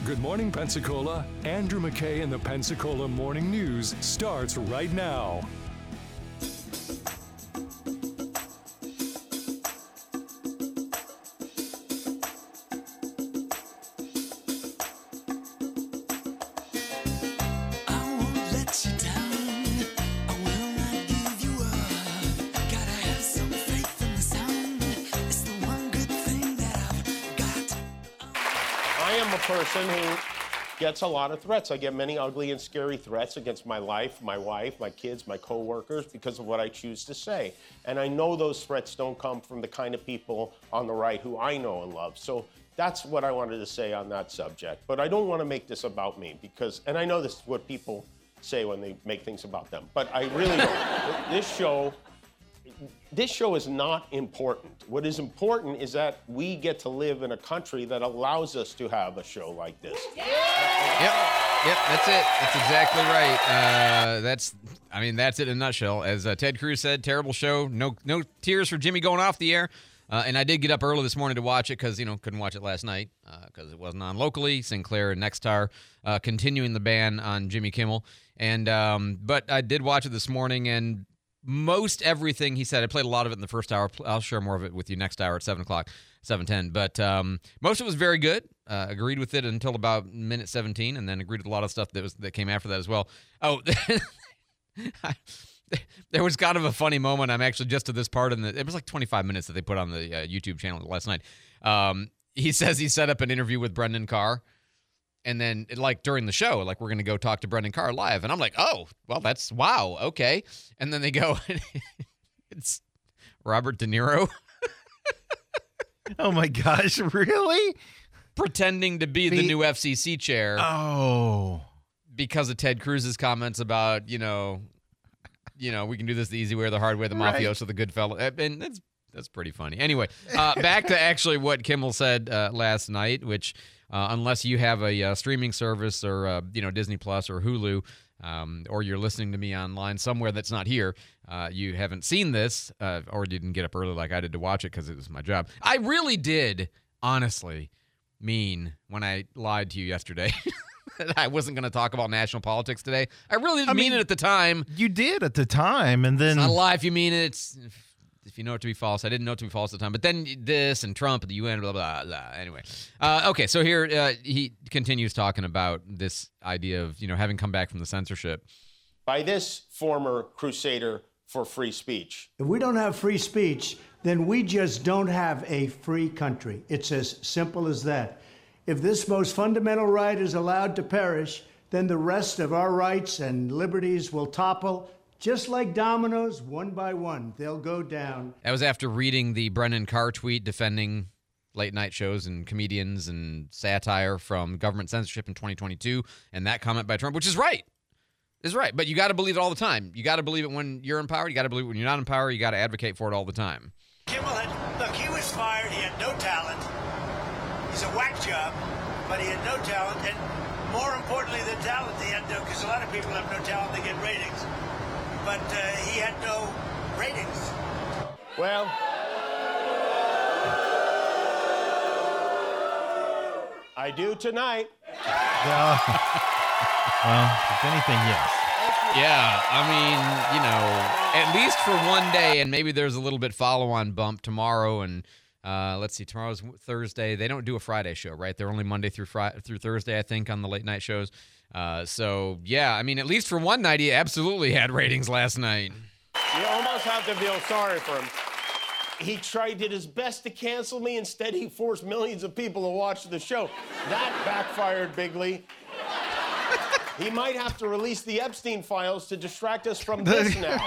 Good Morning Pensacola. Andrew McKay and the Pensacola Morning News starts right now. Person who gets a lot of threats. I get many ugly and scary threats against my life, my wife, my kids, my co-workers because of what I choose to say. And I know those threats don't come from the kind of people on the right who I know and love. So that's what I wanted to say on that subject. But I don't want to make this about me because, and I know this is what people say when they make things about them, but I really don't. This show is not important. What is important is that we get to live in a country that allows us to have a show like this. Yep, that's it. That's exactly right. That's it in a nutshell. As Ted Cruz said, terrible show. No tears for Jimmy going off the air. And I did get up early this morning to watch it because, couldn't watch it last night because it wasn't on locally. Sinclair and Nexstar continuing the ban on Jimmy Kimmel. And but I did watch it this morning, and most everything he said, I played a lot of it in the first hour. I'll share more of it with you next hour at 7 o'clock, 7:10. But most of it was very good. Agreed with it until about minute 17, and then agreed with a lot of stuff that came after that as well. Oh, there was kind of a funny moment. I'm actually just to this part, it was like 25 minutes that they put on the YouTube channel last night. He says he set up an interview with Brendan Carr. And then, during the show, we're going to go talk to Brendan Carr live. And I'm like, oh, well, wow, okay. And then they go, it's Robert De Niro. Oh, my gosh, really? Pretending to be the new FCC chair. Oh. Because of Ted Cruz's comments about, we can do this the easy way or the hard way, the mafioso, the good fellow. And that's pretty funny. Anyway, back to actually what Kimmel said last night, which... unless you have a streaming service or Disney Plus or Hulu, or you're listening to me online somewhere that's not here, you haven't seen this or didn't get up early like I did to watch it because it was my job. I really did, honestly, mean when I lied to you yesterday that I wasn't going to talk about national politics today. I really didn't mean it at the time. You did at the time, and then... It's not a lie if you mean it. If you know it to be false. I didn't know it to be false at the time. But then this and Trump and the UN, blah, blah, blah. Anyway. Okay, so here he continues talking about this idea of, having come back from the censorship. By this former crusader for free speech. If we don't have free speech, then we just don't have a free country. It's as simple as that. If this most fundamental right is allowed to perish, then the rest of our rights and liberties will topple. Just like dominoes, one by one, they'll go down. That was after reading the Brendan Carr tweet defending late night shows and comedians and satire from government censorship in 2022, and that comment by Trump, which is right. Is right, but you got to believe it all the time. You got to believe it when you're in power. You got to believe it when you're not in power. You got to advocate for it all the time. Kimmel he was fired. He had no talent. He's a whack job, but he had no talent, and more importantly than talent, he had no, because a lot of people have no talent, they get ratings. But he had no ratings. Well, I do tonight. Well, if anything, yes. Yeah, at least for one day, and maybe there's a little bit follow-on bump tomorrow, and let's see, tomorrow's Thursday. They don't do a Friday show, right? They're only Monday through Thursday, I think, on the late night shows. So, yeah, at least for one night, he absolutely had ratings last night. You almost have to feel sorry for him. He did his best to cancel me. Instead, he forced millions of people to watch the show. That backfired bigly. He might have to release the Epstein files to distract us from this now.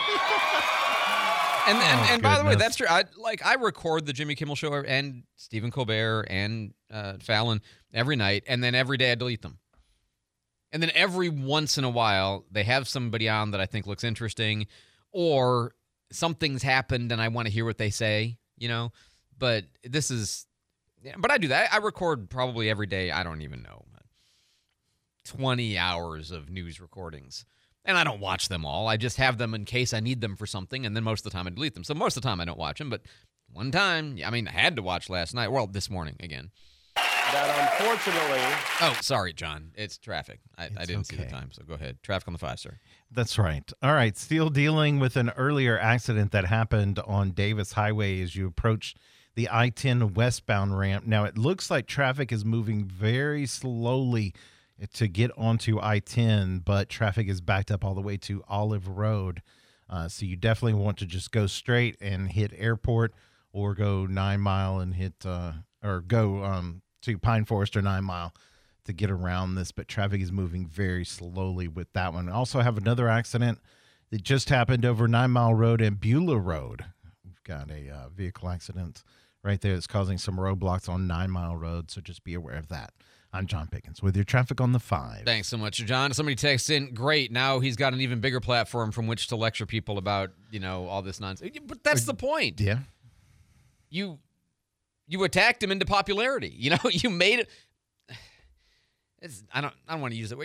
And by the way, that's true. I record the Jimmy Kimmel Show and Stephen Colbert and Fallon every night, and then every day I delete them. And then every once in a while, they have somebody on that I think looks interesting, or something's happened and I want to hear what they say, But but I do that. I record probably every day, I don't even know, 20 hours of news recordings. And I don't watch them all. I just have them in case I need them for something, and then most of the time I delete them. So most of the time I don't watch them, but one time, I had to watch last night. Well, this morning again. That unfortunately, Oh, sorry, John. It's traffic. I didn't see the okay. time, so go ahead. Traffic on the 5, sir. That's right. All right. Still dealing with an earlier accident that happened on Davis Highway as you approach the I-10 westbound ramp. Now, it looks like traffic is moving very slowly to get onto I-10, but traffic is backed up all the way to Olive Road. So you definitely want to just go straight and hit Airport, or go 9 Mile and hit, or go to Pine Forest or 9 Mile to get around this. But traffic is moving very slowly with that one. Also have another accident that just happened over 9 Mile Road and Beulah Road. We've got a vehicle accident right there that's causing some roadblocks on 9 Mile Road, so just be aware of that. I'm John Pickens with your traffic on the 5. Thanks so much, John. Somebody texts in, great, now he's got an even bigger platform from which to lecture people about, all this nonsense. But that's the point. Yeah. You attacked him into popularity. You made it. I don't want to use that word.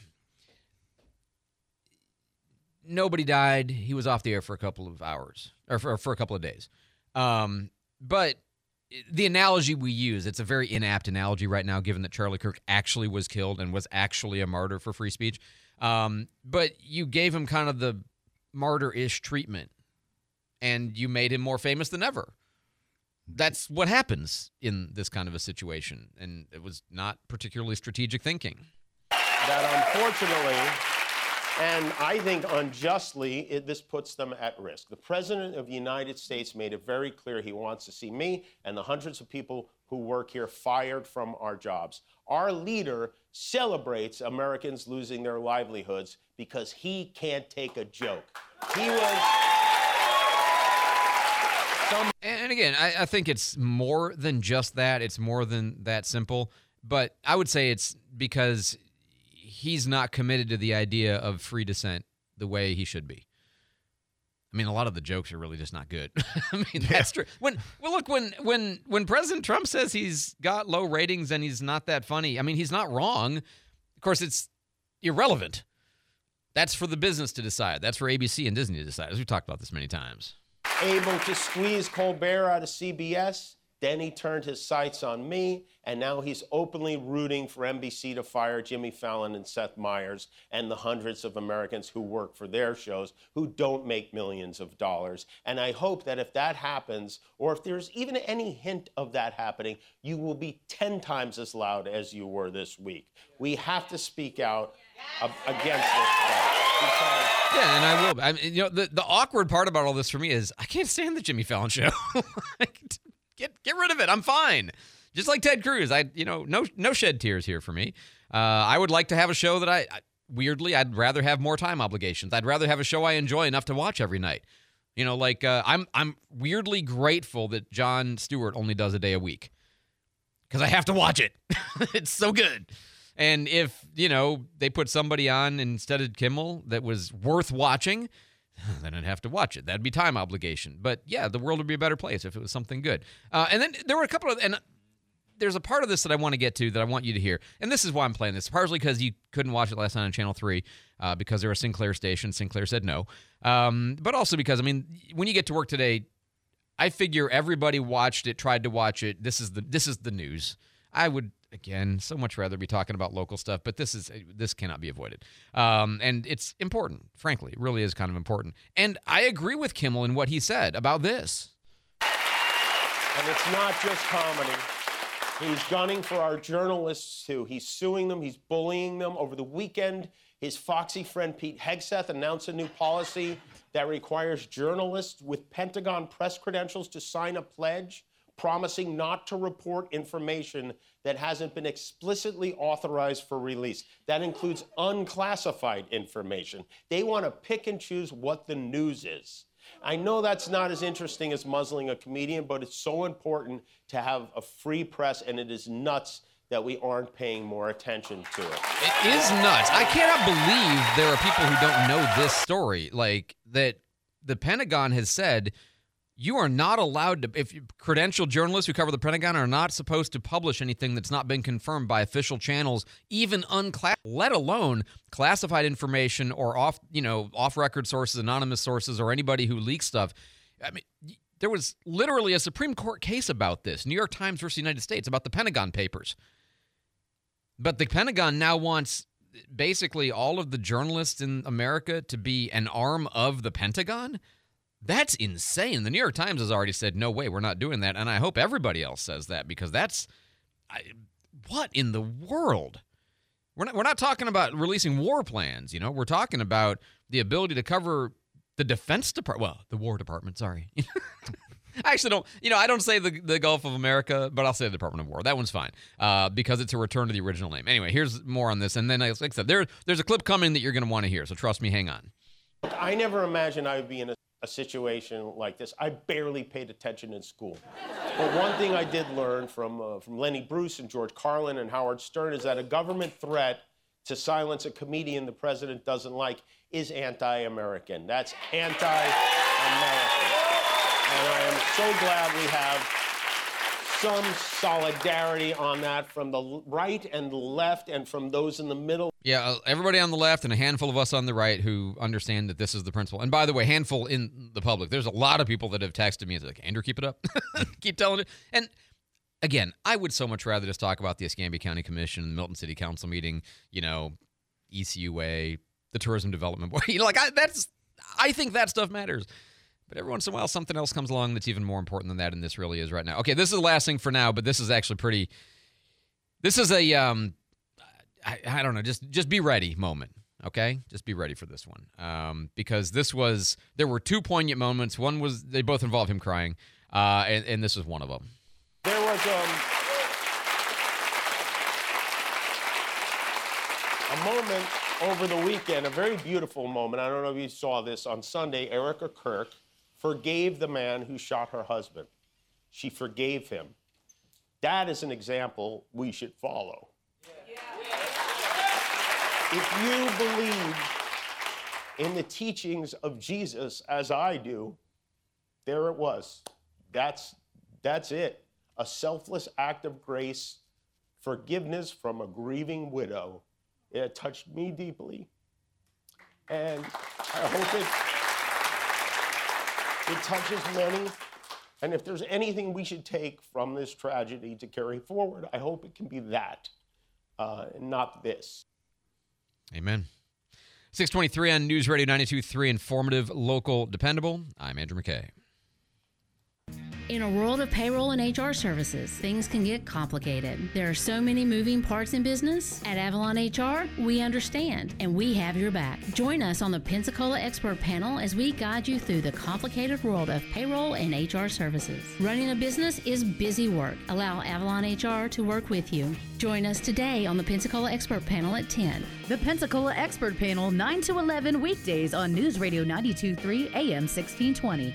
Nobody died. He was off the air for a couple of hours, or for a couple of days. But the analogy we use, it's a very inapt analogy right now, given that Charlie Kirk actually was killed and was actually a martyr for free speech. But you gave him kind of the martyr-ish treatment, and you made him more famous than ever. That's what happens in this kind of a situation, and it was not particularly strategic thinking. that unfortunately, and I think unjustly, this puts them at risk. The President of the United States made it very clear he wants to see me and the hundreds of people who work here fired from our jobs. Our leader celebrates Americans losing their livelihoods because he can't take a joke. He was... And again, I think it's more than just that. It's more than that simple. But I would say it's because he's not committed to the idea of free dissent the way he should be. I mean, a lot of the jokes are really just not good. I mean, that's true. When President Trump says he's got low ratings and he's not that funny, I mean, he's not wrong. Of course, it's irrelevant. That's for the business to decide. That's for ABC and Disney to decide, as we've talked about this many times. Able to squeeze Colbert out of CBS, then he turned his sights on me, and now he's openly rooting for NBC to fire Jimmy Fallon and Seth Meyers and the hundreds of Americans who work for their shows who don't make millions of dollars. And I hope that if that happens, or if there's even any hint of that happening, you will be 10 times as loud as you were this week. We have to speak out against this threat. Yeah, and I will. I mean, the awkward part about all this for me is I can't stand the Jimmy Fallon show. Get rid of it. I'm fine. Just like Ted Cruz, no shed tears here for me. I would like to have a show that weirdly, I'd rather have more time obligations. I'd rather have a show I enjoy enough to watch every night. I'm weirdly grateful that Jon Stewart only does a day a week because I have to watch it. It's so good. And if, they put somebody on instead of Kimmel that was worth watching, then I'd have to watch it. That'd be time obligation. But yeah, the world would be a better place if it was something good. And then there were a couple of, and there's a part of this that I want to get to that I want you to hear. And this is why I'm playing this, partially because you couldn't watch it last night on Channel 3 because they're a Sinclair station. Sinclair said no. But also because, when you get to work today, I figure everybody watched it, tried to watch it. This is the news. I would, again, so much rather be talking about local stuff, but this cannot be avoided. And it's important, frankly. It really is kind of important. And I agree with Kimmel in what he said about this. And it's not just comedy. He's gunning for our journalists, too. He's suing them. He's bullying them. Over the weekend, his foxy friend Pete Hegseth announced a new policy that requires journalists with Pentagon press credentials to sign a pledge promising not to report information that hasn't been explicitly authorized for release. That includes unclassified information. They want to pick and choose what the news is. I know that's not as interesting as muzzling a comedian, but it's so important to have a free press, and it is nuts that we aren't paying more attention to it. It is nuts. I cannot believe there are people who don't know this story, like that the Pentagon has said you are not allowed to, if credentialed journalists who cover the Pentagon are not supposed to publish anything that's not been confirmed by official channels, even unclassified, let alone classified information or off-record sources, anonymous sources, or anybody who leaks stuff. I mean, There was literally a Supreme Court case about this, New York Times versus United States, about the Pentagon Papers. But the Pentagon now wants basically all of the journalists in America to be an arm of the Pentagon? That's insane. The New York Times has already said, no way, we're not doing that. And I hope everybody else says that, because what in the world? We're not talking about releasing war plans, We're talking about the ability to cover the Defense Department. Well, the War Department, sorry. I actually don't, I don't say the Gulf of America, but I'll say the Department of War. That one's fine, because it's a return to the original name. Anyway, here's more on this. And then, like I said, there's a clip coming that you're going to want to hear, so trust me, hang on. I never imagined I would be in a situation like this. I barely paid attention in school. But one thing I did learn from Lenny Bruce and George Carlin and Howard Stern is that a government threat to silence a comedian the president doesn't like is anti-American. That's anti-American. And I am so glad we have some solidarity on that from the right and the left and from those in the middle. Yeah, everybody on the left and a handful of us on the right who understand that this is the principle. And by the way, handful in the public. There's a lot of people that have texted me and like, Andrew, keep it up. Keep telling it. And again, I would so much rather just talk about the Escambia County Commission, the Milton City Council meeting, ECUA, the Tourism Development Board. I think that stuff matters. But every once in a while, something else comes along that's even more important than that, and this really is right now. Okay, this is the last thing for now, but this is actually pretty. This is a I don't know, just be ready moment. Okay, just be ready for this one, because there were two poignant moments. One was they both involved him crying, and this was one of them. There was a moment over the weekend, a very beautiful moment. I don't know if you saw this on Sunday. Erica Kirk forgave the man who shot her husband. She forgave him. That is an example we should follow. If you believe in the teachings of Jesus, as I do, there it was. That's it. A selfless act of grace, forgiveness from a grieving widow. It touched me deeply. And I hope it touches many. And if there's anything we should take from this tragedy to carry forward, I hope it can be that, not this. Amen. 623 on News Radio 92.3, informative, local, dependable. I'm Andrew McKay. In a world of payroll and HR services, things can get complicated. There are so many moving parts in business. At Avalon HR, we understand, and we have your back. Join us on the Pensacola Expert Panel as we guide you through the complicated world of payroll and HR services. Running a business is busy work. Allow Avalon HR to work with you. Join us today on the Pensacola Expert Panel at 10. The Pensacola Expert Panel, 9 to 11 weekdays on News Radio 92.3 AM 1620.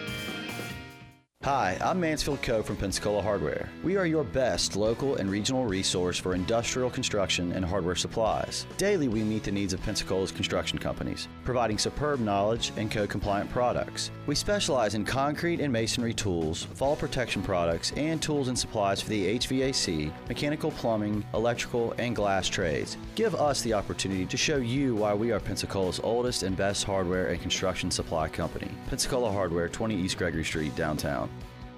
Hi, I'm Mansfield Coe from Pensacola Hardware. We are your best local and regional resource for industrial construction and hardware supplies. Daily, we meet the needs of Pensacola's construction companies, providing superb knowledge and code-compliant products. We specialize in concrete and masonry tools, fall protection products, and tools and supplies for the HVAC, mechanical plumbing, electrical, and glass trades. Give us the opportunity to show you why we are Pensacola's oldest and best hardware and construction supply company. Pensacola Hardware, 20 East Gregory Street, downtown.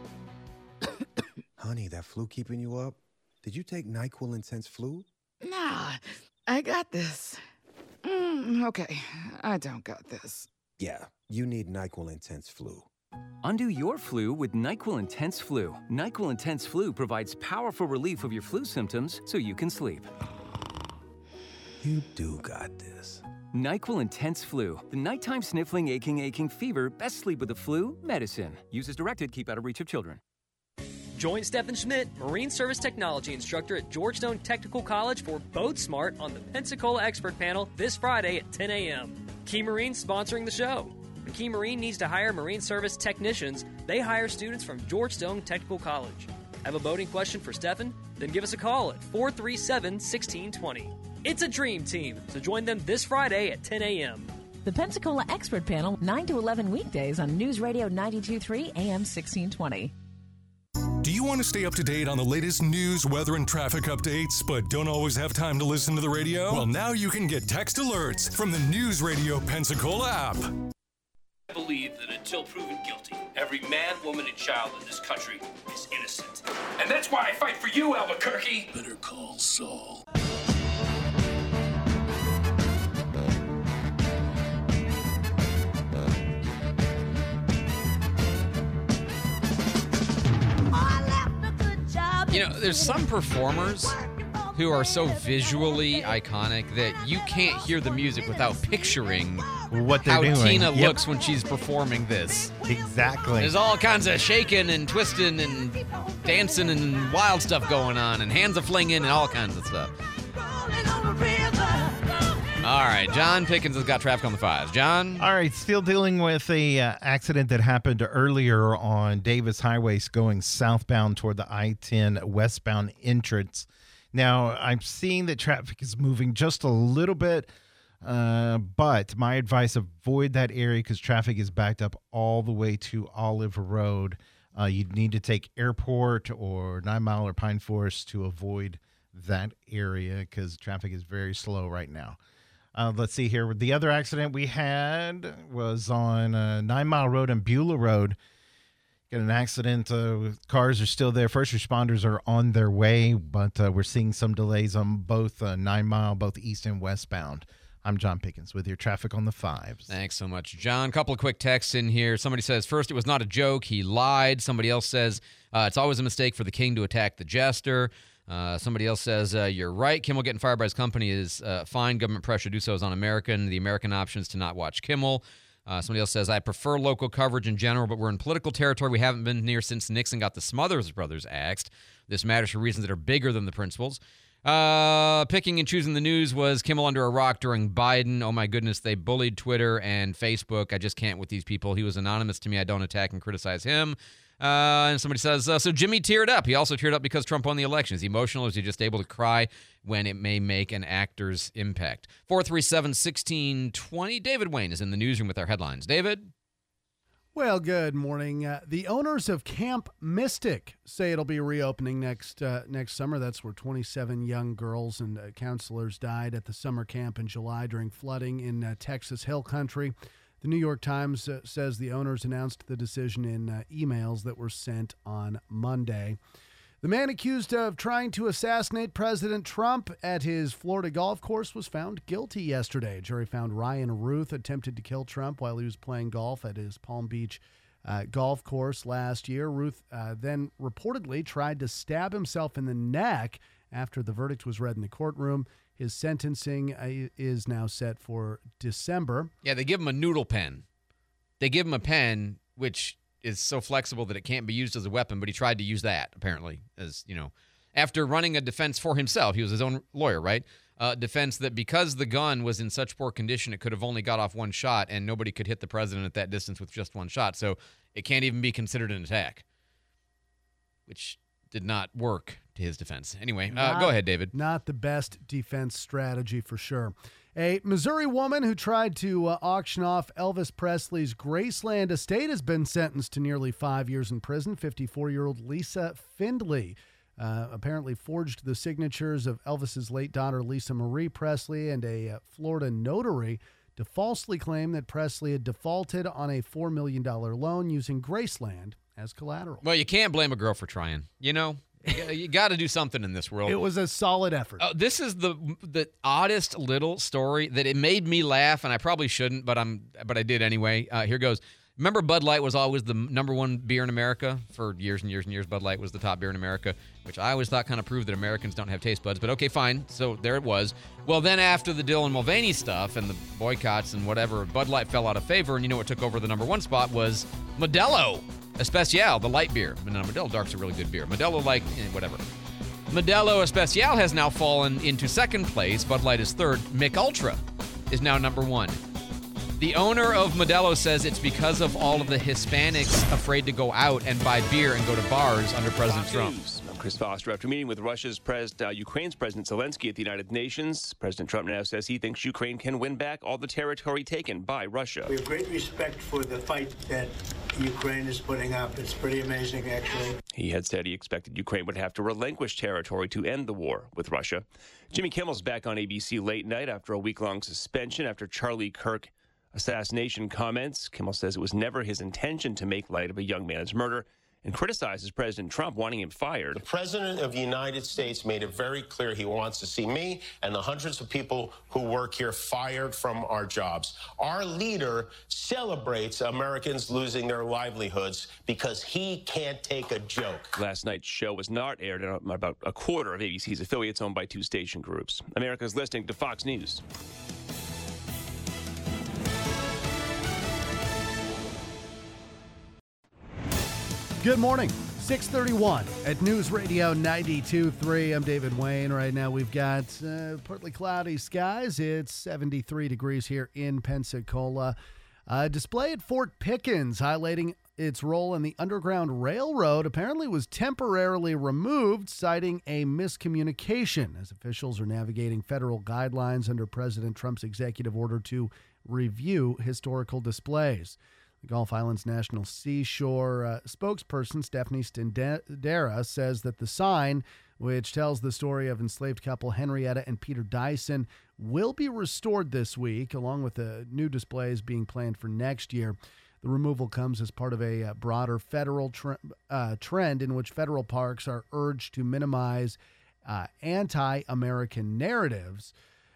Honey, that flu keeping you up? Did you take NyQuil Intense Flu? Nah, I got this. Okay, I don't got this. Yeah, you need NyQuil Intense Flu. Undo your flu with NyQuil Intense Flu. NyQuil Intense Flu provides powerful relief of your flu symptoms so you can sleep. You do got this. NyQuil Intense Flu. The nighttime sniffling, aching fever. Best sleep with the flu medicine. Use as directed. Keep out of reach of children. Join Stephen Schmidt, Marine Service Technology Instructor at Georgetown Technical College for Boat Smart on the Pensacola Expert Panel this Friday at 10 a.m. Key Marine's sponsoring the show. When Key Marine needs to hire Marine Service technicians, they hire students from Georgetown Technical College. Have a boating question for Stephen? Then give us a call at 437-1620. It's a dream team, so join them this Friday at 10 a.m. The Pensacola Expert Panel, 9 to 11 weekdays on News Radio 92.3 AM 1620. Do you want to stay up to date on the latest news, weather, and traffic updates, but don't always have time to listen to the radio? Well, now you can get text alerts from the News Radio Pensacola app. I believe that until proven guilty, every man, woman, and child in this country is innocent. And that's why I fight for you, Albuquerque. Better call Saul. You know, there's some performers who are so visually iconic that you can't hear the music without picturing what they're how doing. Tina looks when she's performing this. Exactly. There's all kinds of shaking and twisting and dancing and wild stuff going on and hands a-flinging and all kinds of stuff. All right, John Pickens has got traffic on the 5s. John? All right, still dealing with a accident that happened earlier on Davis Highway going southbound toward the I-10 westbound entrance. Now, I'm seeing that traffic is moving just a little bit, but my advice, avoid that area because traffic is backed up all the way to Olive Road. You'd need to take Airport or 9 Mile or Pine Forest to avoid that area because traffic is very slow right now. Let's see here. The other accident we had was on 9 Mile Road and Beulah Road. Got an accident. Cars are still there. First responders are on their way, but we're seeing some delays on both 9 Mile, both east and westbound. I'm John Pickens with your traffic on the 5s. Thanks so much, John. Couple of quick texts in here. Somebody says, first, it was not a joke. He lied. Somebody else says, it's always a mistake for the king to attack the jester. Somebody else says, you're right. Kimmel getting fired by his company is fine. Government pressure to do so is un-American. The American option is to not watch Kimmel. Somebody else says, I prefer local coverage in general, but we're in political territory we haven't been near since Nixon got the Smothers Brothers axed. This matters for reasons that are bigger than the principles. Picking and choosing the news was Kimmel under a rock during Biden. Oh, my goodness. They bullied Twitter and Facebook. I just can't with these people. He was anonymous to me. I don't attack and criticize him. And somebody says, so Jimmy teared up. He also teared up because Trump won the election. Is he emotional or is he just able to cry when it may make an actor's impact? 437-1620. David Wayne is in the newsroom with our headlines. David? Well, good morning. The owners of Camp Mystic say it'll be reopening next summer. That's where 27 young girls and counselors died at the summer camp in July during flooding in Texas Hill Country. The New York Times says the owners announced the decision in emails that were sent on Monday. The man accused of trying to assassinate President Trump at his Florida golf course was found guilty yesterday. A jury found Ryan Ruth attempted to kill Trump while he was playing golf at his Palm Beach golf course last year. Ruth then reportedly tried to stab himself in the neck after the verdict was read in the courtroom. His sentencing is now set for December. Yeah, they give him a noodle pen. They give him a pen, which is so flexible that it can't be used as a weapon, but he tried to use that, apparently, as, you know, after running a defense for himself. He was his own lawyer, right? Defense that because the gun was in such poor condition, it could have only got off one shot, and nobody could hit the president at that distance with just one shot. So it can't even be considered an attack, which did not work to his defense. Anyway, go ahead, David. Not the best defense strategy for sure. A Missouri woman who tried to auction off Elvis Presley's Graceland estate has been sentenced to nearly 5 years in prison. 54-year-old Lisa Findley apparently forged the signatures of Elvis's late daughter, Lisa Marie Presley, and a Florida notary to falsely claim that Presley had defaulted on a $4 million loan using Graceland as collateral. Well, you can't blame a girl for trying. You know, you got to do something in this world. It was a solid effort. This is the oddest little story that it made me laugh, and I probably shouldn't, but I did anyway. Here goes. Remember Bud Light was always the number one beer in America? For years and years and years, Bud Light was the top beer in America, which I always thought kind of proved that Americans don't have taste buds. But okay, fine. So there it was. Well, then after the Dylan Mulvaney stuff and the boycotts and whatever, Bud Light fell out of favor, and you know what took over the number one spot was Modelo Especial, the light beer. No, Modelo Dark's a really good beer. Modelo Light, whatever. Modelo Especial has now fallen into second place. Bud Light is third. Mick Ultra is now number one. The owner of Modelo says it's because of all of the Hispanics afraid to go out and buy beer and go to bars under President Trump. I'm Chris Foster. After meeting with Ukraine's President Zelensky at the United Nations, President Trump now says he thinks Ukraine can win back all the territory taken by Russia. We have great respect for the fight that Ukraine is putting up. It's pretty amazing, actually. He had said he expected Ukraine would have to relinquish territory to end the war with Russia. Jimmy Kimmel's back on ABC late night after a week-long suspension after Charlie Kirk assassination comments. Kimmel says it was never his intention to make light of a young man's murder and criticizes President Trump, wanting him fired. The President of the United States made it very clear he wants to see me and the hundreds of people who work here fired from our jobs. Our leader celebrates Americans losing their livelihoods because he can't take a joke. Last night's show was not aired in about a quarter of ABC's affiliates owned by 2 station groups. America's listening to Fox News. Good morning. 6:31 at News Radio 92.3. I'm David Wayne. Right now we've got partly cloudy skies. It's 73 degrees here in Pensacola. Display at Fort Pickens highlighting its role in the Underground Railroad apparently was temporarily removed, citing a miscommunication as officials are navigating federal guidelines under President Trump's executive order to review historical displays. The Gulf Islands National Seashore spokesperson Stephanie Stendera says that the sign, which tells the story of enslaved couple Henrietta and Peter Dyson, will be restored this week, along with the new displays being planned for next year. The removal comes as part of a broader federal trend in which federal parks are urged to minimize anti-American narratives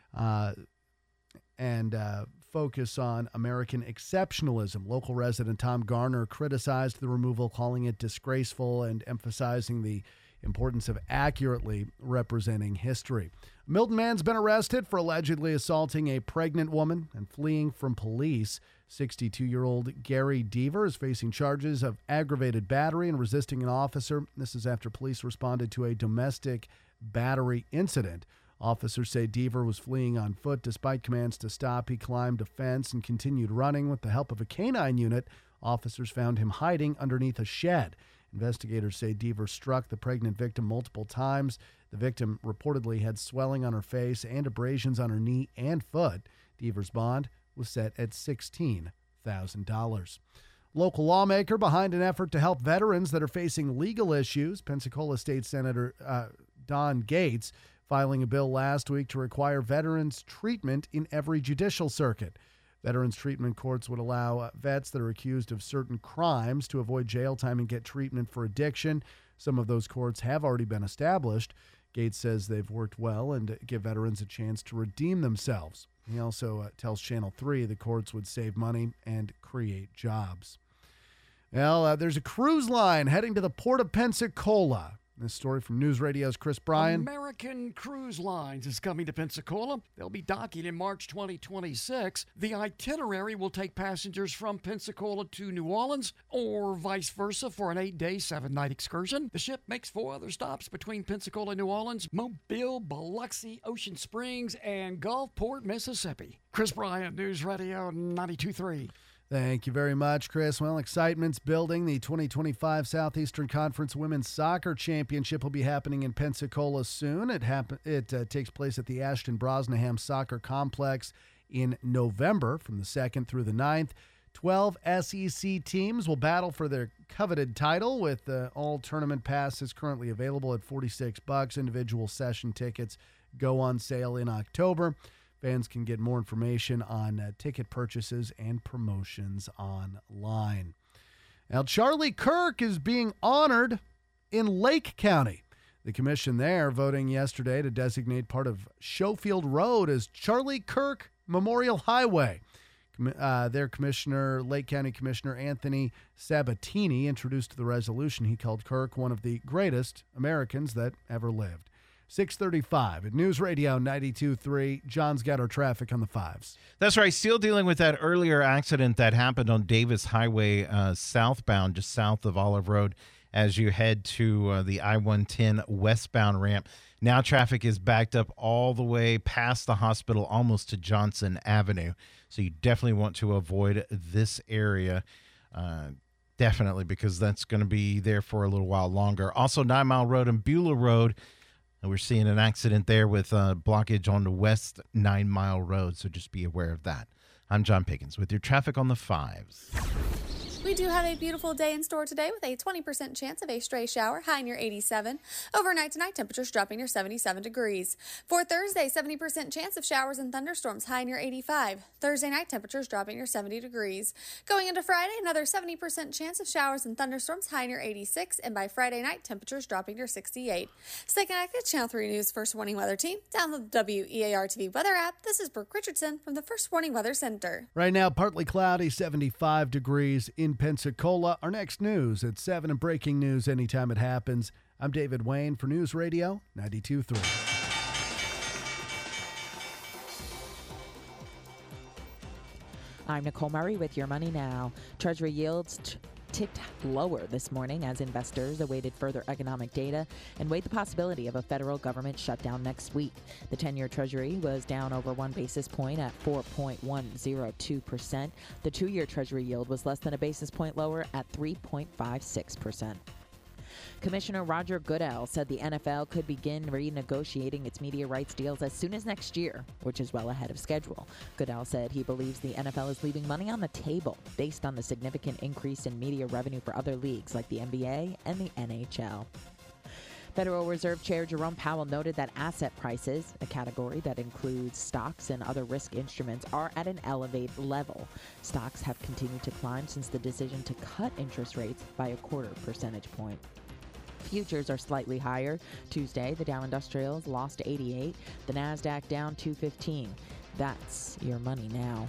and focus on American exceptionalism. Local resident Tom Garner criticized the removal, calling it disgraceful and emphasizing the importance of accurately representing history. A Milton man's been arrested for allegedly assaulting a pregnant woman and fleeing from police. 62-year-old Gary Deaver is facing charges of aggravated battery and resisting an officer. This is after police responded to a domestic battery incident. Officers say Deaver was fleeing on foot despite commands to stop. He climbed a fence and continued running. With the help of a canine unit, officers found him hiding underneath a shed. Investigators say Deaver struck the pregnant victim multiple times. The victim reportedly had swelling on her face and abrasions on her knee and foot. Deaver's bond was set at $16,000. Local lawmaker behind an effort to help veterans that are facing legal issues, Pensacola State Senator Don Gates, filing a bill last week to require veterans treatment in every judicial circuit. Veterans treatment courts would allow vets that are accused of certain crimes to avoid jail time and get treatment for addiction. Some of those courts have already been established. Gates says they've worked well and give veterans a chance to redeem themselves. He also tells Channel 3 the courts would save money and create jobs. Well, there's a cruise line heading to the Port of Pensacola. This story from News Radio's Chris Bryan. American Cruise Lines is coming to Pensacola. They'll be docking in March 2026. The itinerary will take passengers from Pensacola to New Orleans or vice versa for an 8-day, 7-night excursion. The ship makes 4 other stops between Pensacola, New Orleans, Mobile, Biloxi, Ocean Springs, and Gulfport, Mississippi. Chris Bryan, News Radio 92.3. Thank you very much, Chris. Well, excitement's building. The 2025 Southeastern Conference Women's Soccer Championship will be happening in Pensacola soon. It takes place at the Ashton Brosnaham Soccer Complex in November from the 2nd through the 9th. 12 SEC teams will battle for their coveted title, with all tournament passes currently available at $46. Individual session tickets go on sale in October. Fans can get more information on ticket purchases and promotions online. Now, Charlie Kirk is being honored in Lake County. The commission there voting yesterday to designate part of Schofield Road as Charlie Kirk Memorial Highway. Their commissioner, Lake County Commissioner Anthony Sabatini, introduced the resolution. He called Kirk one of the greatest Americans that ever lived. 6:35 at News Radio 92.3. John's got our traffic on the 5s. That's right. Still dealing with that earlier accident that happened on Davis Highway southbound, just south of Olive Road, as you head to the I-110 westbound ramp. Now traffic is backed up all the way past the hospital, almost to Johnson Avenue. So you definitely want to avoid this area, definitely, because that's going to be there for a little while longer. Also, 9 Mile Road and Beulah Road. And we're seeing an accident there with blockage on the West 9 Mile Road, so just be aware of that. I'm John Pickens with your traffic on the 5s. We do have a beautiful day in store today with a 20% chance of a stray shower, high near 87. Overnight tonight, temperatures dropping near 77 degrees. For Thursday, 70% chance of showers and thunderstorms, high near 85. Thursday night, temperatures dropping near 70 degrees. Going into Friday, another 70% chance of showers and thunderstorms, high near 86. And by Friday night, temperatures dropping near 68. Stay connected, Channel 3 News First Warning Weather Team. Download the WEAR TV weather app. This is Brooke Richardson from the First Warning Weather Center. Right now, partly cloudy, 75 degrees in Pensacola. Our next news at 7 and breaking news anytime it happens. I'm David Wayne for News Radio 92.3. I'm Nicole Murray with Your Money Now. Treasury yields ticked lower this morning as investors awaited further economic data and weighed the possibility of a federal government shutdown next week. The 10-year Treasury was down over 1 basis point at 4.102%. The 2-year Treasury yield was less than a basis point lower at 3.56%. Commissioner Roger Goodell said the NFL could begin renegotiating its media rights deals as soon as next year, which is well ahead of schedule. Goodell said he believes the NFL is leaving money on the table based on the significant increase in media revenue for other leagues like the NBA and the NHL. Federal Reserve Chair Jerome Powell noted that asset prices, a category that includes stocks and other risk instruments, are at an elevated level. Stocks have continued to climb since the decision to cut interest rates by a 0.25 percentage point. Futures are slightly higher. Tuesday, the Dow Industrials lost 88, the NASDAQ down 215. That's Your Money Now.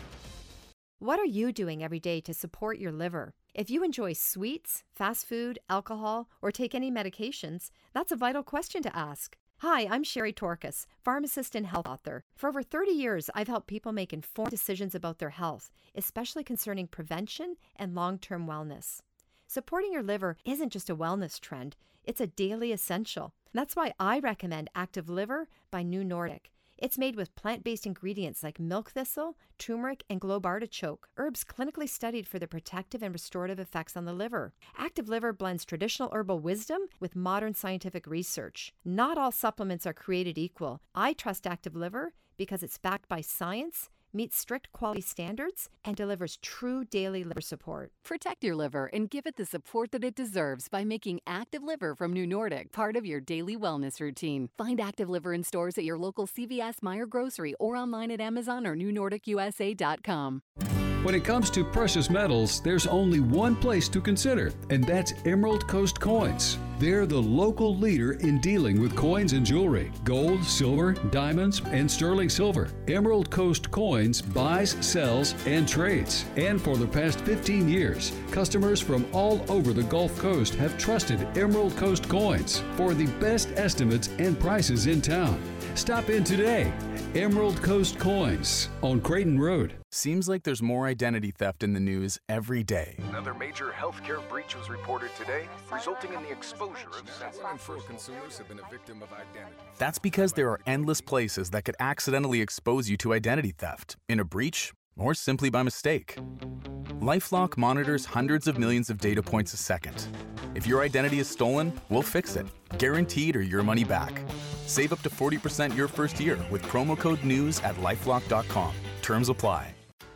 What are you doing every day to support your liver? If you enjoy sweets, fast food, alcohol, or take any medications, that's a vital question to ask. Hi, I'm Sherry Torkas, pharmacist and health author. For over 30 years, I've helped people make informed decisions about their health, especially concerning prevention and long-term wellness. Supporting your liver isn't just a wellness trend, it's a daily essential. That's why I recommend Active Liver by New Nordic. It's made with plant-based ingredients like milk thistle, turmeric, and globe artichoke, herbs clinically studied for their protective and restorative effects on the liver. Active Liver blends traditional herbal wisdom with modern scientific research. Not all supplements are created equal. I trust Active Liver because it's backed by science, meets strict quality standards, and delivers true daily liver support. Protect your liver and give it the support that it deserves by making Active Liver from New Nordic part of your daily wellness routine. Find Active Liver in stores at your local CVS, Meijer Grocery, or online at Amazon or NewNordicUSA.com. When it comes to precious metals, there's only one place to consider, and that's Emerald Coast Coins. They're the local leader in dealing with coins and jewelry, gold, silver, diamonds, and sterling silver. Emerald Coast Coins buys, sells, and trades. And for the past 15 years, customers from all over the Gulf Coast have trusted Emerald Coast Coins for the best estimates and prices in town. Stop in today. Emerald Coast Coins on Creighton Road. Seems like there's more identity theft in the news every day. Another major healthcare breach was reported today, resulting in the exposure of 1 in 4 consumers have been a victim of identity. That's because there are endless places that could accidentally expose you to identity theft, in a breach, or simply by mistake. LifeLock monitors hundreds of millions of data points a second. If your identity is stolen, we'll fix it, guaranteed or your money back. Save up to 40% your first year with promo code NEWS at LifeLock.com. Terms apply.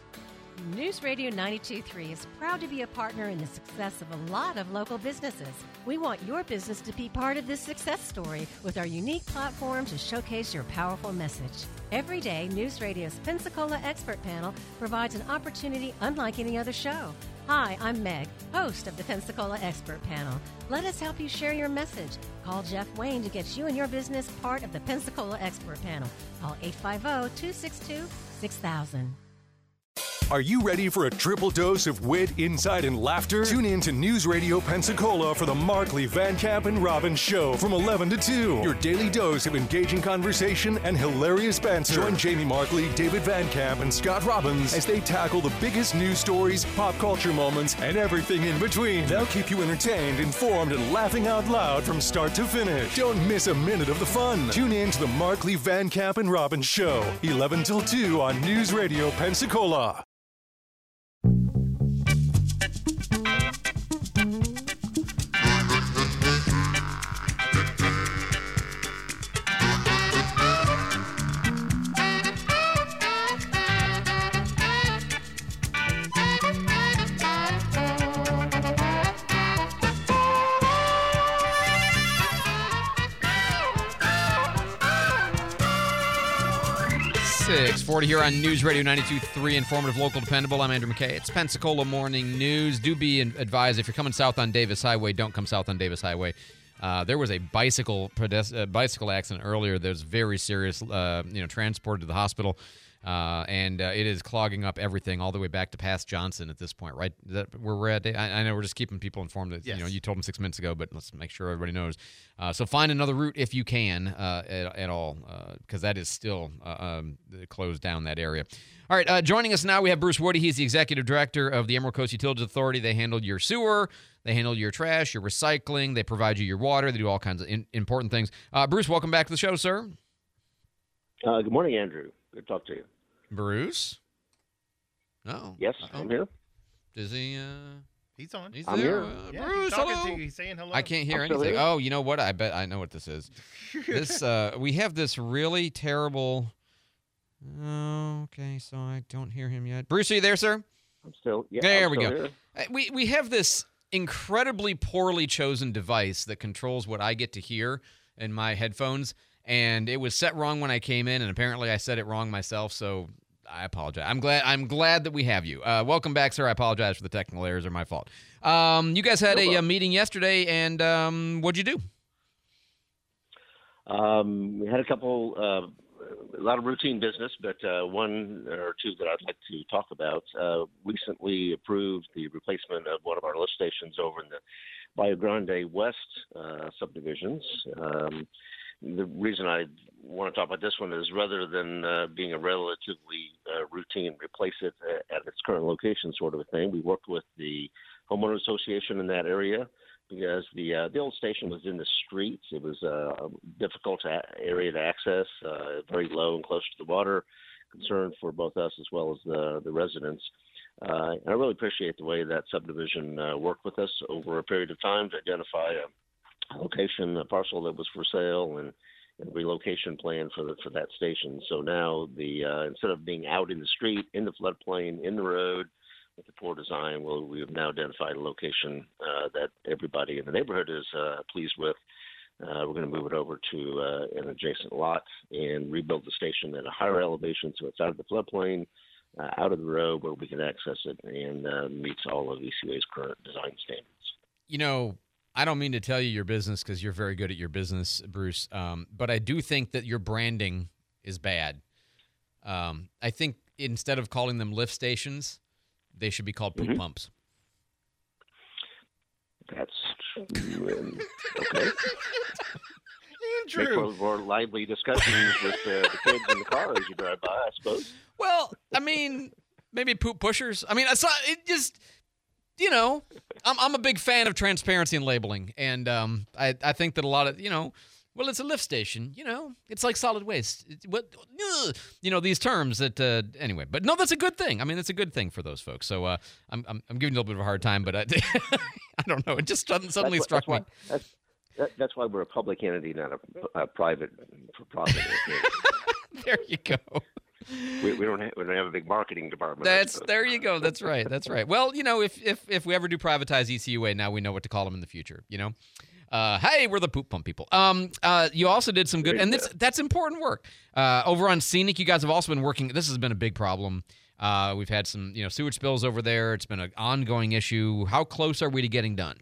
News Radio 92.3 is proud to be a partner in the success of a lot of local businesses. We want your business to be part of this success story with our unique platform to showcase your powerful message. Every day, News Radio's Pensacola Expert Panel provides an opportunity unlike any other show. Hi, I'm Meg, host of the Pensacola Expert Panel. Let us help you share your message. Call Jeff Wayne to get you and your business part of the Pensacola Expert Panel. Call 850-262-6000. Are you ready for a triple dose of wit, insight, and laughter? Tune in to News Radio Pensacola for the Markley, Van Camp, and Robbins Show from 11 to 2. Your daily dose of engaging conversation and hilarious banter. Join Jamie Markley, David Van Camp, and Scott Robbins as they tackle the biggest news stories, pop culture moments, and everything in between. They'll keep you entertained, informed, and laughing out loud from start to finish. Don't miss a minute of the fun. Tune in to the Markley, Van Camp, and Robbins Show, 11 till 2 on News Radio Pensacola. 640 here on News Radio 92.3, informative, local, dependable. I'm Andrew McKay. It's Pensacola Morning News. Do be advised, if you're coming south on Davis Highway, don't come south on Davis Highway. There was a bicycle accident earlier that was very serious, transported to the hospital, and it is clogging up everything all the way back to past Johnson at this point, right? Is that where we're at? I know we're just keeping people informed that, Yes. You told them 6 minutes ago, but let's make sure everybody knows. So find another route if you can at all, because that is still closed down, that area. All right, joining us now, we have Bruce Woody. He's the executive director of the Emerald Coast Utilities Authority. They handle your sewer. They handle your trash, your recycling. They provide you your water. They do all kinds of important things. Bruce, welcome back to the show, sir. Good morning, Andrew. Good to talk to you. Bruce? Oh. Yes, I'm here. Is he? He's on. He's I'm there. here. Yeah, Bruce, he's talking hello. to you. He's saying hello. I can't hear I'm still anything. here. Oh, you know what? I bet I know what this is. This we have this really terrible. Oh, okay, so I don't hear him yet. Bruce, are you there, sir? I'm still. Yeah, There I'm we still go. Here. We have this incredibly poorly chosen device that controls what I get to hear in my headphones, and it was set wrong when I came in, and apparently I said it wrong myself, so I apologize. I'm glad that we have you. Welcome back, sir. I apologize for the technical errors. They're my fault. You guys had a meeting yesterday, and what'd you do? We had a lot of routine business, but one or two that I'd like to talk about. Recently approved the replacement of one of our lift stations over in the Bio Grande West subdivisions. The reason I want to talk about this one is rather than being a relatively routine replace it at its current location sort of a thing, we worked with the homeowner association in that area because the old station was in the streets. It was a difficult area to access, very low and close to the water, concern for both us as well as the residents. And I really appreciate the way that subdivision worked with us over a period of time to identify a location, a parcel that was for sale, and a relocation plan for that station. So now instead of being out in the street, in the floodplain, in the road, with the poor design, we have now identified a location that everybody in the neighborhood is pleased with. We're going to move it over to an adjacent lot and rebuild the station at a higher elevation so it's out of the floodplain, out of the road where we can access it and meets all of ECA's current design standards. I don't mean to tell you your business because you're very good at your business, Bruce, but I do think that your branding is bad. I think instead of calling them lift stations, they should be called poop pumps. That's okay. Andrew. Make more lively discussions with the kids in the car as you drive by, I suppose. Well, I mean, maybe poop pushers. I mean, it just, I'm a big fan of transparency and labeling, and I think that a lot of, well, it's a lift station, it's like solid waste. These terms that, anyway. But no, that's a good thing. I mean, it's a good thing for those folks. So I'm giving you a little bit of a hard time, but I don't know. It just suddenly struck me. That's why we're a public entity, not a private for-profit entity. There you go. We don't have a big marketing department. There you go. That's right. That's right. Well, if we ever do privatize ECUA, now we know what to call them in the future. Hey, we're the poop pump people. You also did some good, and that's important work. Over on Scenic, you guys have also been working. This has been a big problem. We've had some, sewage spills over there. It's been an ongoing issue. How close are we to getting done?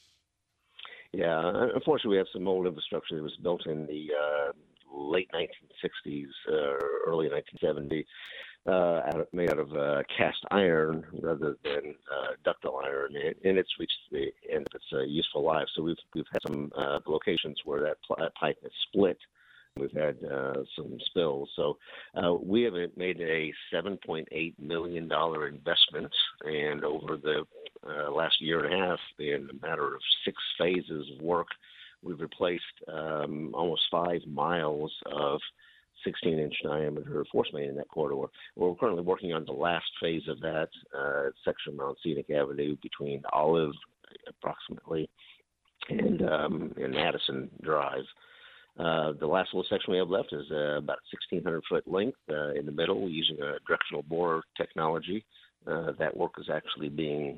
Yeah, unfortunately, we have some old infrastructure that was built in the late 1960s, early 1970s, made out of cast iron rather than ductile iron, and it's reached the end of its useful life. So we've had some locations where that pipe has split. We've had some spills. So we have made a $7.8 million investment, and over the last year and a half, in a matter of 6 phases of work, we've replaced almost 5 miles of 16-inch diameter force main in that corridor. We're currently working on the last phase of that section on Scenic Avenue between Olive, approximately, and Madison Drive. The last little section we have left is about 1,600-foot length in the middle using a directional bore technology. That work is actually being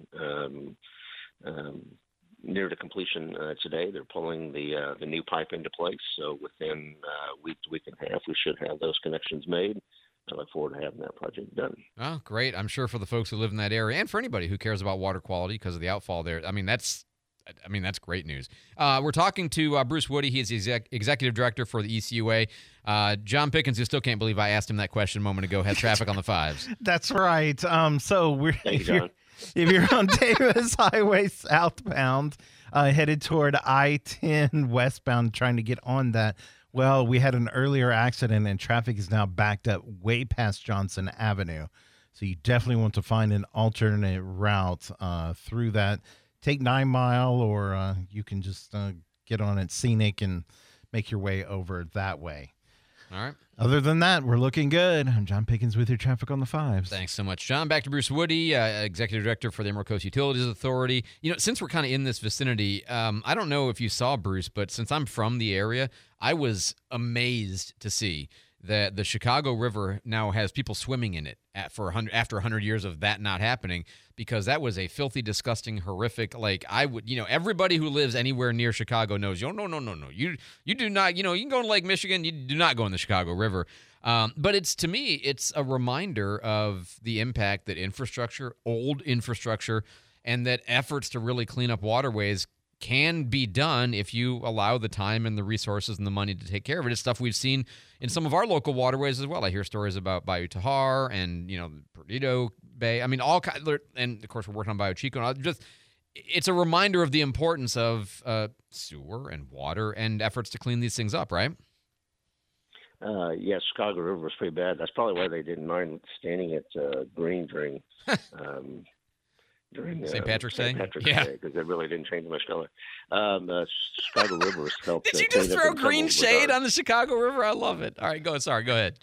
near to completion today. They're pulling the new pipe into place. So within a week to week and a half, we should have those connections made. I look forward to having that project done. Oh, great. I'm sure for the folks who live in that area and for anybody who cares about water quality because of the outfall there. I mean, that's great news. We're talking to Bruce Woody. He is the executive director for the ECUA. John Pickens, who still can't believe I asked him that question a moment ago, has traffic on the 5s. That's right. So if you're on Davis Highway southbound, headed toward I-10 westbound, trying to get on that, well, we had an earlier accident and traffic is now backed up way past Johnson Avenue. So you definitely want to find an alternate route through that. Take 9 Mile, or you can just get on at Scenic and make your way over that way. All right. Other than that, we're looking good. I'm John Pickens with your traffic on the 5s. Thanks so much, John. Back to Bruce Woody, Executive Director for the Emerald Coast Utilities Authority. You know, since we're kind of in this vicinity, I don't know if you saw, Bruce, but since I'm from the area, I was amazed to see that the Chicago River now has people swimming in it after 100 years of that not happening, because that was a filthy, disgusting, horrific, everybody who lives anywhere near Chicago knows, no. You do not, you can go to Lake Michigan, you do not go in the Chicago River. But to me, it's a reminder of the impact that old infrastructure, and that efforts to really clean up waterways can be done if you allow the time and the resources and the money to take care of it. It's stuff we've seen in some of our local waterways as well. I hear stories about Bayou Tahar and, Perdido Bay. I mean, all kinds, and of course we're working on Bayou Chico. And it's a reminder of the importance of sewer and water and efforts to clean these things up, right? Yes, Chicago River was pretty bad. That's probably why they didn't mind standing at green during St. Patrick's Day? Because they really didn't change much color. Chicago River was helped. Did you just throw green shade on the Chicago River? I love it. All right, go ahead.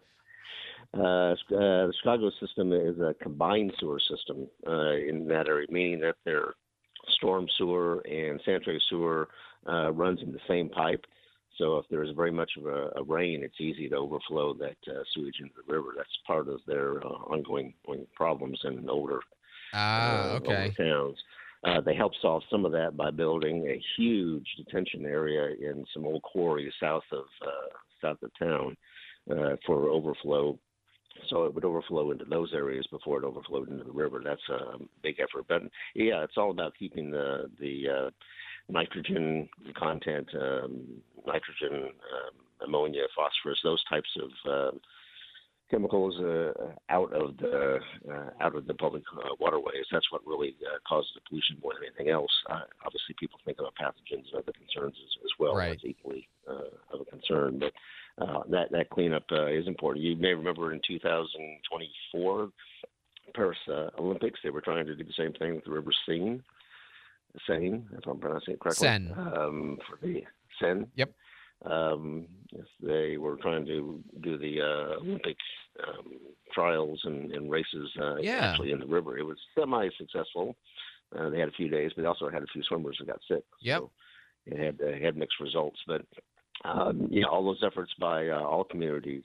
The Chicago system is a combined sewer system in that area, meaning that their storm sewer and sanitary sewer runs in the same pipe. So if there's very much of a rain, it's easy to overflow that sewage into the river. That's part of their ongoing problems in older towns. They help solve some of that by building a huge detention area in some old quarries south of town for overflow. So it would overflow into those areas before it overflowed into the river. That's a big effort. But yeah, it's all about keeping the nitrogen content, nitrogen, ammonia, phosphorus, those types of chemicals out of the public waterways. That's what really causes the pollution more than anything else. Obviously, people think about pathogens and other concerns as well. Right. That's equally of a concern. But that cleanup is important. You may remember in 2024 Paris Olympics, they were trying to do the same thing with the River Seine, if I'm pronouncing it correctly. Seine. For the Seine. Yep. They were trying to do the Olympic trials and races actually in the river. It was semi-successful. They had a few days, but they also had a few swimmers who got sick. Yep. So it had mixed results. But, all those efforts by all communities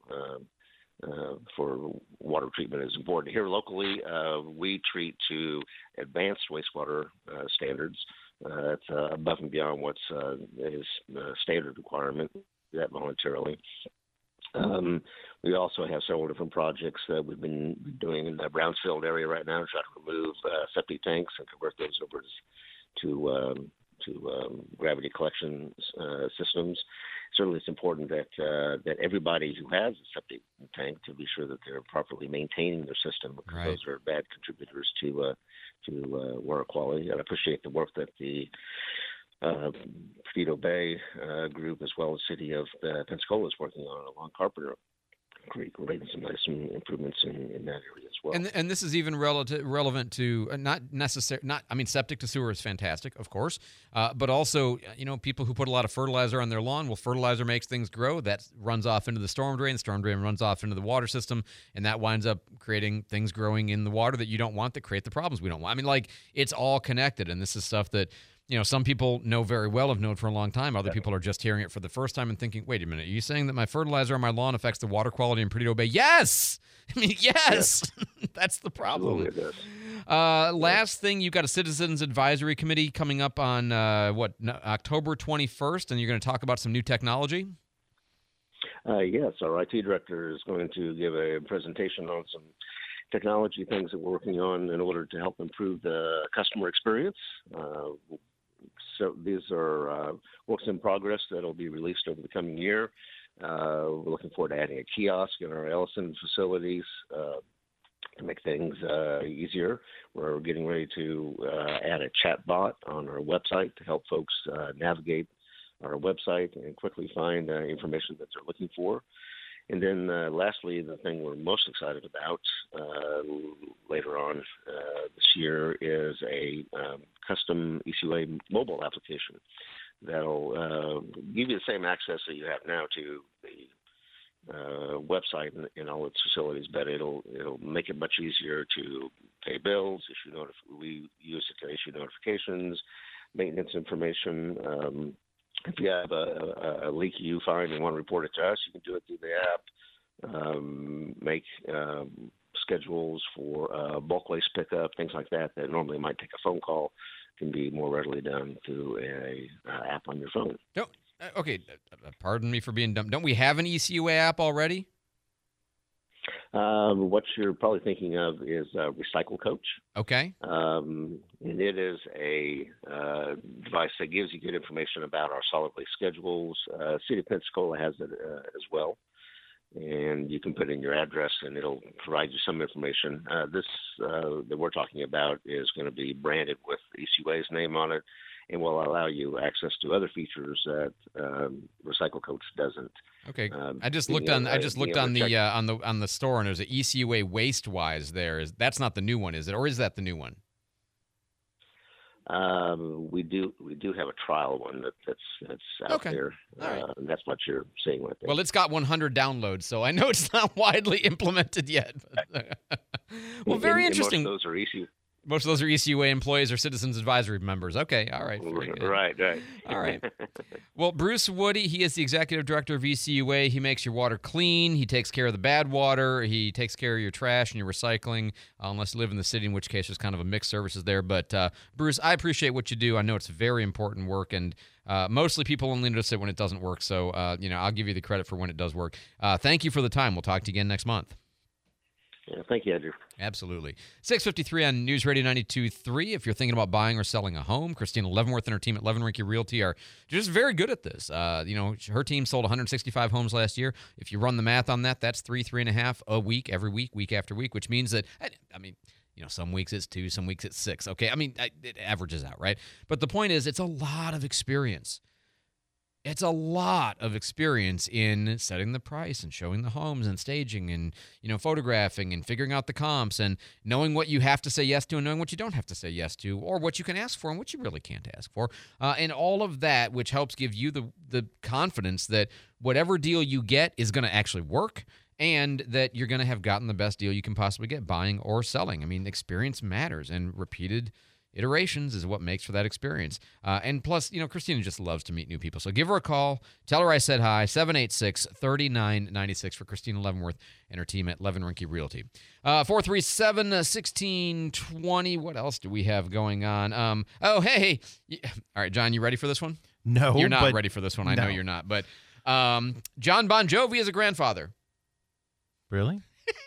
for water treatment is important. Here locally, we treat to advanced wastewater standards. That's above and beyond what's is standard requirement, that voluntarily. We also have several different projects that we've been doing in the Brownsfield area right now to try to remove septic tanks and convert those over to gravity collection systems. Certainly, it's important that everybody who has a septic tank to be sure that they're properly maintaining their system, because Right. those are bad contributors to water quality. And I appreciate the work that the Perdido Bay group, as well as the city of Pensacola, is working on along Carpenter Creek. We're making some improvements in that area as well. And this is even relevant to septic to sewer is fantastic, of course, but also, people who put a lot of fertilizer on their lawn. Well, fertilizer makes things grow. That runs off into the storm drain. The storm drain runs off into the water system, and that winds up creating things growing in the water that you don't want, that create the problems we don't want. I mean, it's all connected, and this is stuff that some people know very well, have known for a long time. Other people are just hearing it for the first time and thinking, wait a minute, are you saying that my fertilizer on my lawn affects the water quality in Perdido Bay? Yes! I mean, yes! That's the problem. Last thing, you've got a Citizens Advisory Committee coming up on, October 21st, and you're going to talk about some new technology? Yes, our IT director is going to give a presentation on some technology things that we're working on in order to help improve the customer experience. So these are works in progress that will be released over the coming year. We're looking forward to adding a kiosk in our Ellison facilities to make things easier. We're getting ready to add a chat bot on our website to help folks navigate our website and quickly find information that they're looking for. And then lastly, the thing we're most excited about later on this year is a custom ECUA mobile application that'll give you the same access that you have now to the website in all its facilities, but it'll make it much easier to pay bills, we use it to issue notifications, maintenance information. If you have a leak you find and want to report it to us, you can do it through the app. Make schedules for bulk waste pickup, things like that normally might take a phone call, can be more readily done through a app on your phone. No, okay, pardon me for being dumb. Don't we have an ECUA app already? What you're probably thinking of is Recycle Coach. Okay. And it is a device that gives you good information about our solid waste schedules. City of Pensacola has it as well. And you can put in your address, and it'll provide you some information. This that we're talking about is going to be branded with ECUA's name on it, and will allow you access to other features that Recycle Coach doesn't. Okay, I just looked on the store, and there's an ECUA WasteWise there. That's not the new one, is it, or is that the new one? We do have a trial one that's out there. Right. And that's what you're seeing right there. Well, it's got 100 downloads, so I know it's not widely implemented yet. Well, very interesting. Most of those are ECUA employees or citizens advisory members. Okay, all right. Right. All right. Well, Bruce Woody, he is the executive director of ECUA. He makes your water clean. He takes care of the bad water. He takes care of your trash and your recycling, unless you live in the city, in which case there's kind of a mixed services there. But, Bruce, I appreciate what you do. I know it's very important work, and mostly people only notice it when it doesn't work. So, I'll give you the credit for when it does work. Thank you for the time. We'll talk to you again next month. Yeah, thank you, Andrew. Absolutely. 6:53 on News Radio 92.3. If you're thinking about buying or selling a home, Christina Leavenworth and her team at Leavenworth Realty are just very good at this. Her team sold 165 homes last year. If you run the math on that, that's 3.5 a week, every week, week after week, which means that, some weeks it's 2, some weeks it's 6. Okay, it averages out, right? But the point is, it's a lot of experience. It's a lot of experience in setting the price and showing the homes and staging and, photographing and figuring out the comps and knowing what you have to say yes to and knowing what you don't have to say yes to, or what you can ask for and what you really can't ask for. And all of that, which helps give you the confidence that whatever deal you get is going to actually work and that you're going to have gotten the best deal you can possibly get, buying or selling. Experience matters, and repeated iterations is what makes for that experience. And plus, Christina just loves to meet new people. So give her a call. Tell her I said hi. 786-3996 for Christina Leavenworth and her team at Leavenworth Realty. 437-1620. What else do we have going on? Hey. All right, John, you ready for this one? No. You're not ready for this one. I know you're not. But John Bon Jovi is a grandfather. Really?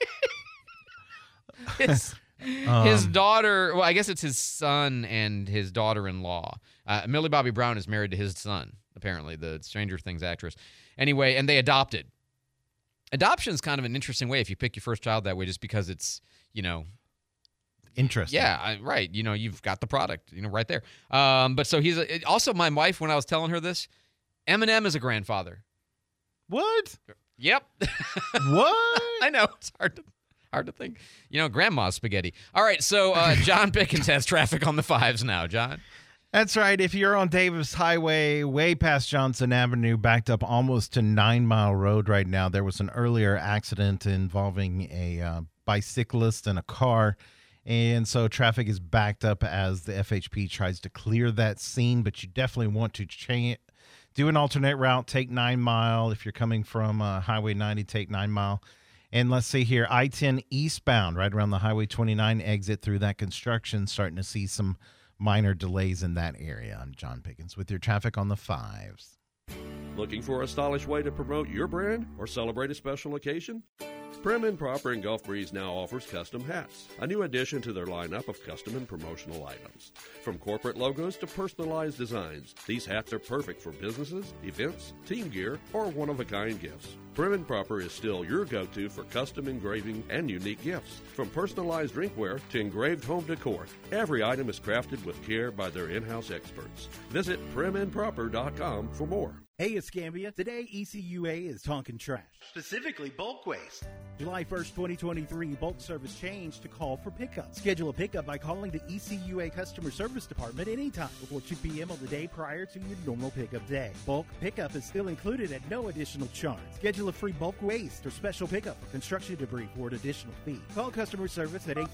His daughter, well, I guess it's his son and his daughter-in-law. Millie Bobby Brown is married to his son, apparently, the Stranger Things actress. Anyway, and they adopted. Adoption is kind of an interesting way if you pick your first child that way, just because it's, interesting. Yeah, right. You've got the product, right there. But so also my wife, when I was telling her this, Eminem is a grandfather. What? Yep. What? I know. It's hard to think. Grandma's spaghetti. All right, so John Pickens has traffic on the 5s now. John? That's right. If you're on Davis Highway, way past Johnson Avenue, backed up almost to 9 Mile Road right now, there was an earlier accident involving a bicyclist and a car. And so traffic is backed up as the FHP tries to clear that scene, but you definitely want to do an alternate route, take 9 Mile. If you're coming from Highway 90, take 9 Mile. And let's see here, I-10 eastbound, right around the Highway 29 exit through that construction, starting to see some minor delays in that area. I'm John Pickens with your traffic on the 5s. Looking for a stylish way to promote your brand or celebrate a special occasion? Prim and Proper in Gulf Breeze now offers custom hats, a new addition to their lineup of custom and promotional items. From corporate logos to personalized designs, these hats are perfect for businesses, events, team gear, or one-of-a-kind gifts. Prim and Proper is still your go-to for custom engraving and unique gifts. From personalized drinkware to engraved home decor, every item is crafted with care by their in-house experts. Visit primandproper.com for more. Hey, it's Gambia. Today, ECUA is talking trash. Specifically, bulk waste. July 1st, 2023, bulk service changed to call for pickup. Schedule a pickup by calling the ECUA Customer Service Department anytime before 2 p.m. on the day prior to your normal pickup day. Bulk pickup is still included at no additional charge. Schedule a free bulk waste or special pickup for construction debris for an additional fee. Call customer service at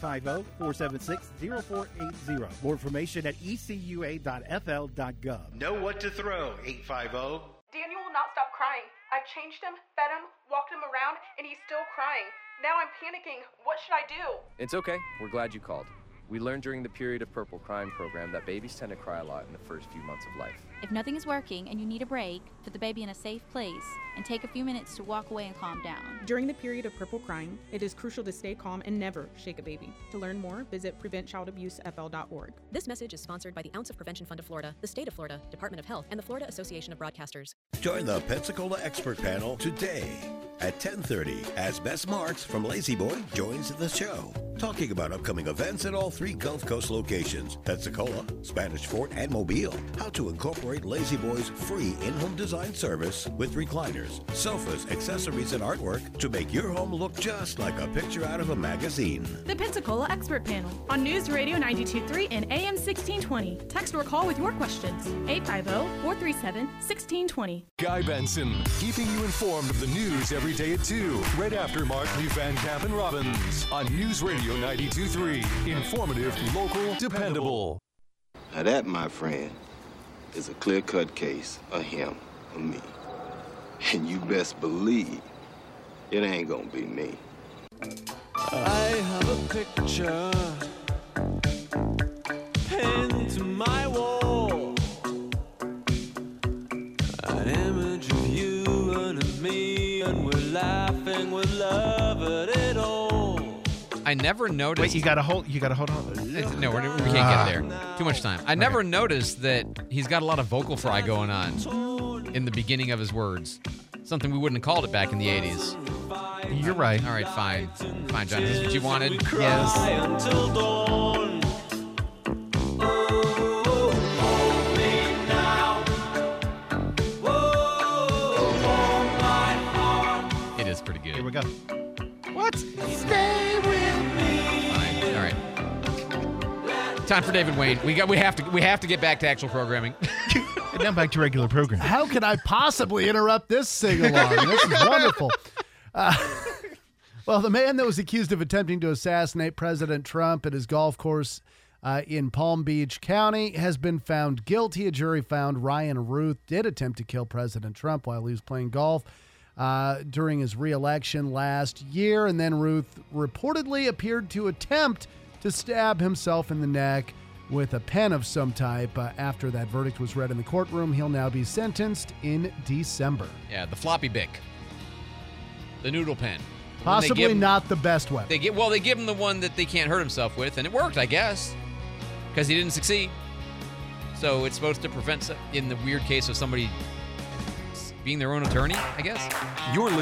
850-476-0480. More information at ecua.fl.gov. Know what to throw, 850. Daniel will not stop crying. I've changed him, fed him, walked him around, and he's still crying. Now I'm panicking. What should I do? It's okay. We're glad you called. We learned during the Period of Purple Crying program that babies tend to cry a lot in the first few months of life. If nothing is working and you need a break, put the baby in a safe place and take a few minutes to walk away and calm down. During the period of purple crying, it is crucial to stay calm and never shake a baby. To learn more, visit preventchildabusefl.org. This message is sponsored by the Ounce of Prevention Fund of Florida, the State of Florida, Department of Health, and the Florida Association of Broadcasters. Join the Pensacola Expert Panel today at 10:30 as Bess Marks from Lazy Boy joins the show, talking about upcoming events at all 3 Gulf Coast locations, Pensacola, Spanish Fort, and Mobile. How to incorporate Lazy Boy's free in-home design service with recliners, sofas, accessories, and artwork to make your home look just like a picture out of a magazine. The Pensacola Expert Panel on News Radio 92.3 and AM 1620. Text or call with your questions. 850-437-1620. Guy Benson, keeping you informed of the news every day at 2, right after Markley, Van Camp, and Robbins on News Radio 92.3. Informative, local, dependable. Now that, my friend, is a clear-cut case of him or me. And you best believe it ain't gonna be me. I have a picture pinned to my wall, an image of you and of me, and we're laughing with love at it all. I never noticed. Wait, you gotta hold on. No, we can't get there. Too much time. I never noticed that he's got a lot of vocal fry going on in the beginning of his words. Something we wouldn't have called it back in the 80s. You're right. All right, fine. Fine, John. Is this what you wanted? Yes. Until dawn. It is pretty good. Here we go. What? Stay with me. Fine. All right. Time for David Wayne. We have to get back to actual programming. And now back to regular programming. How could I possibly interrupt this sing-along? This is wonderful. Well, the man that was accused of attempting to assassinate President Trump at his golf course in Palm Beach County has been found guilty. A jury found Ryan Ruth did attempt to kill President Trump while he was playing golf during his re-election last year. And then Ruth reportedly appeared to attempt to stab himself in the neck with a pen of some type. After that verdict was read in the courtroom, he'll now be sentenced in December. Yeah, the floppy bic. The noodle pen. Possibly not the best weapon. They give him the one that they can't hurt himself with, and it worked, I guess, because he didn't succeed. So it's supposed to prevent, in the weird case of somebody being their own attorney, I guess. You're